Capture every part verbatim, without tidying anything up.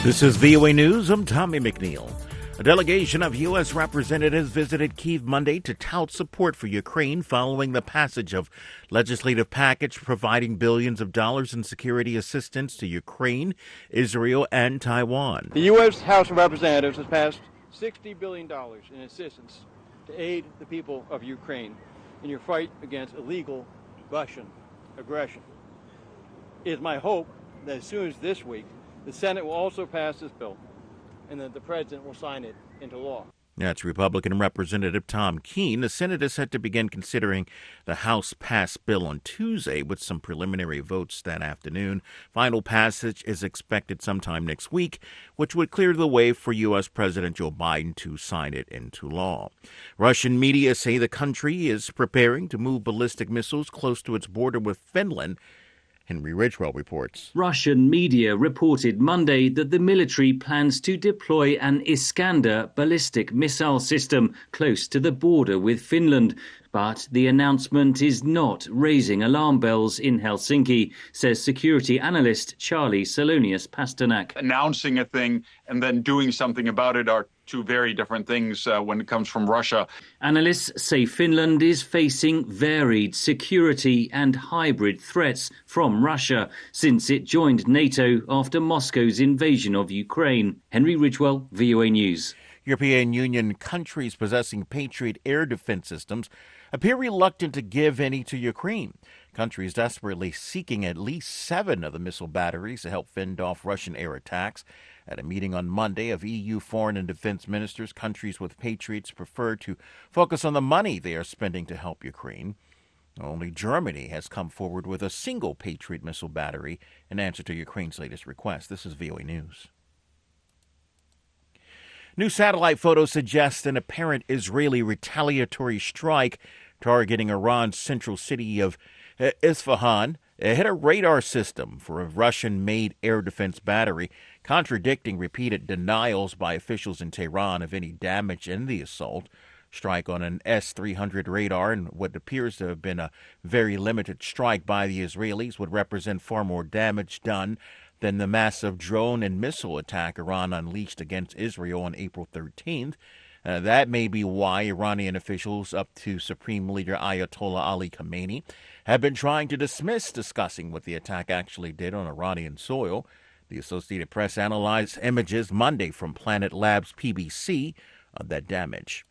This is V O A News. I'm Tommy McNeil. A delegation of U S representatives visited Kyiv Monday to tout support for Ukraine following the passage of legislative package providing billions of dollars in security assistance to Ukraine, Israel, and Taiwan. The U S House of Representatives has passed sixty billion dollars in assistance to aid the people of Ukraine in your fight against illegal Russian aggression. It is my hope that as soon as this week, the Senate will also pass this bill, and that the President will sign it into law. That's Republican Representative Tom Keene. The Senate is set to begin considering the House-passed bill on Tuesday with some preliminary votes that afternoon. Final passage is expected sometime next week, which would clear the way for U S. President Joe Biden to sign it into law. Russian media say the country is preparing to move ballistic missiles close to its border with Finland. Henry Ridgewell reports. Russian media reported Monday that the military plans to deploy an Iskander ballistic missile system close to the border with Finland. But the announcement is not raising alarm bells in Helsinki, says security analyst Charlie Salonius Pasternak. Announcing a thing and then doing something about it are two very different things uh, when it comes from Russia. Analysts say Finland is facing varied security and hybrid threats from Russia since it joined NATO after Moscow's invasion of Ukraine. Henry Ridgewell, V O A News. European Union countries possessing Patriot air defense systems appear reluctant to give any to Ukraine. Countries desperately seeking at least seven of the missile batteries to help fend off Russian air attacks. At a meeting on Monday of E U foreign and defense ministers, countries with Patriots prefer to focus on the money they are spending to help Ukraine. Only Germany has come forward with a single Patriot missile battery in answer to Ukraine's latest request. This is V O A News. New satellite photos suggest an apparent Israeli retaliatory strike targeting Iran's central city of Isfahan hit a radar system for a Russian-made air defense battery, contradicting repeated denials by officials in Tehran of any damage in the assault. Strike on an S three hundred radar and what appears to have been a very limited strike by the Israelis would represent far more damage done than the massive drone and missile attack Iran unleashed against Israel on April thirteenth. Uh, that may be why Iranian officials, up to Supreme Leader Ayatollah Ali Khamenei, have been trying to dismiss discussing what the attack actually did on Iranian soil. The Associated Press analyzed images Monday from Planet Labs P B C of that damage.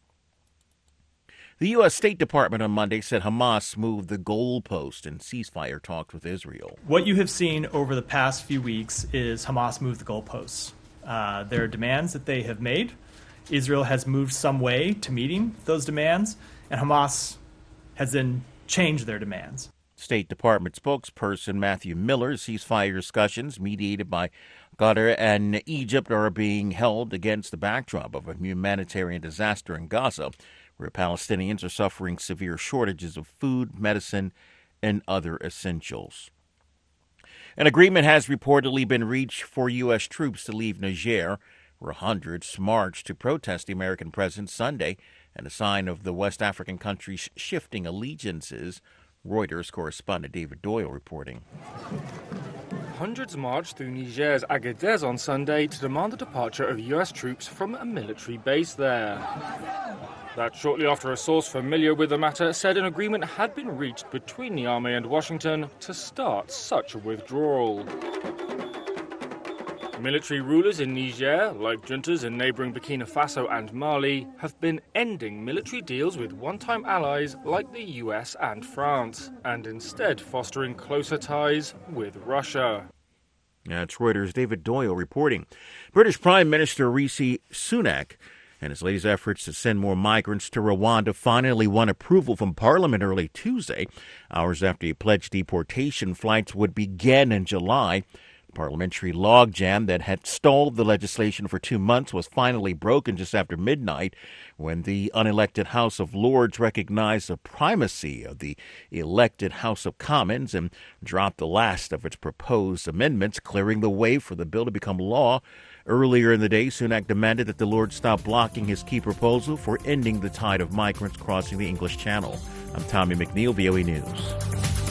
The U S. State Department on Monday said Hamas moved the goalpost in ceasefire talks with Israel. What you have seen over the past few weeks is Hamas move the goalposts. Uh, there are demands that they have made. Israel has moved some way to meeting those demands, and Hamas has then changed their demands. State Department spokesperson Matthew Miller, ceasefire discussions mediated by Qatar and Egypt are being held against the backdrop of a humanitarian disaster in Gaza, where Palestinians are suffering severe shortages of food, medicine, and other essentials. An agreement has reportedly been reached for U S troops to leave Niger, where hundreds marched to protest the American president Sunday, and a sign of the West African country's shifting allegiances. Reuters correspondent David Doyle reporting. Hundreds marched through Niger's Agadez on Sunday to demand the departure of U S troops from a military base there. That shortly after a source familiar with the matter said an agreement had been reached between Niamey and Washington to start such a withdrawal. Military rulers in Niger, like juntas in neighbouring Burkina Faso and Mali, have been ending military deals with one-time allies like the U S and France, and instead fostering closer ties with Russia. That's Reuters' David Doyle reporting. British Prime Minister Rishi Sunak and his latest efforts to send more migrants to Rwanda finally won approval from Parliament early Tuesday, hours after he pledged deportation flights would begin in July. Parliamentary logjam that had stalled the legislation for two months was finally broken just after midnight when the unelected House of Lords recognized the primacy of the elected House of Commons and dropped the last of its proposed amendments, clearing the way for the bill to become law. Earlier in the day, Sunak demanded that the Lords stop blocking his key proposal for ending the tide of migrants crossing the English Channel. I'm Tommy McNeil, V O A News.